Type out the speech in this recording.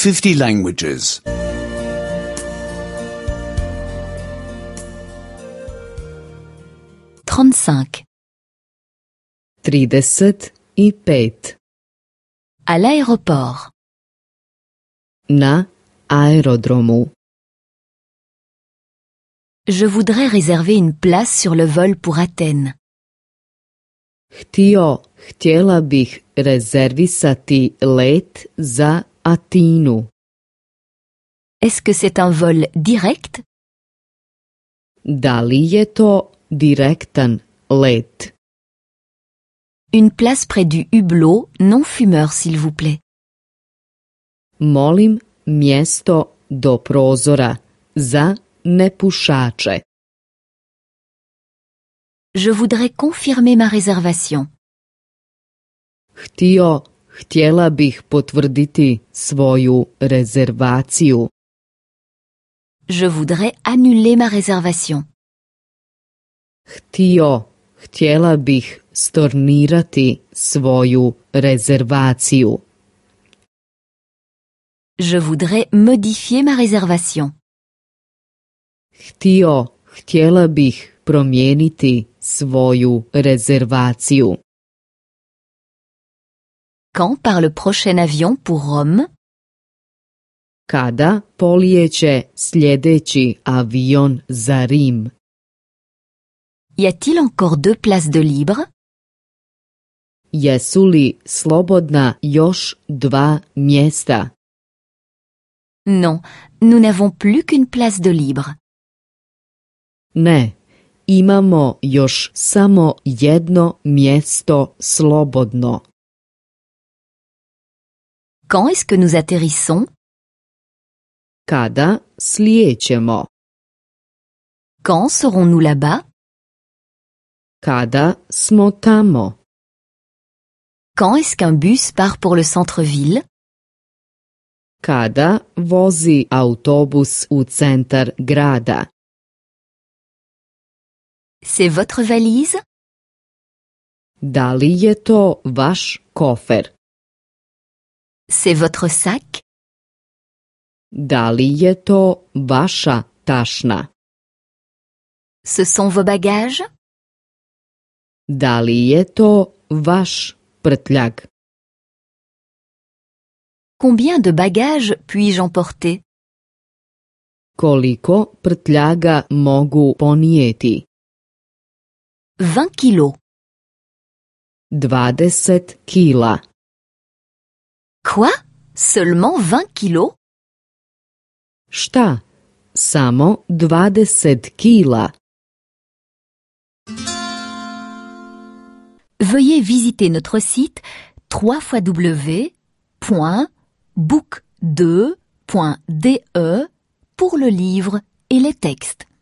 50 languages. 35. 35. À l'aéroport. Na aerodromu. Je voudrais réserver une place sur le vol pour Athènes. Htjela bih rezervisati let za Atinu. Est-ce que c'est un vol direct? Da li je to direktan let? Une place près du hublot non fumeur, s'il vous plaît. Molim mjesto do prozora za nepušače. Je voudrais confirmer ma réservation. Htjela bih potvrditi svoju rezervaciju. Je voudrais annuler ma réservation. Htjela bih stornirati svoju rezervaciju. Je voudrais modifier ma réservation. Htjela bih promijeniti svoju rezervaciju. Quand part le prochain avion pour Rome? Kada polijeće sljedeći avion za Rim? Y a-t-il encore 2 places de libre? Jesu li slobodna još 2 mjesta? Non, nous n'avons plus qu'une place de libre. Ne, imamo još samo jedno mjesto slobodno. Quand est-ce que nous atterrissons? Kada slijećemo? Quand serons-nous là-bas? Kada smo tamo? Quand est-ce qu'un bus part pour le centre-ville? Kada vozi autobus u centar grada? C'est votre valise? Da li je to vaš kofer? C'est votre sac? Da li je to vaša tašna? Ce sont vos bagages? Da li je to vaš prtljag? Combien de bagages puis-je emporter? Koliko prtljaga mogu ponijeti? 20 kilos. 20 kila. Quoi? Seulement 20 kilos? Šta? Samo 20 kila. Veuillez visiter notre site www.book2.de pour le livre et les textes.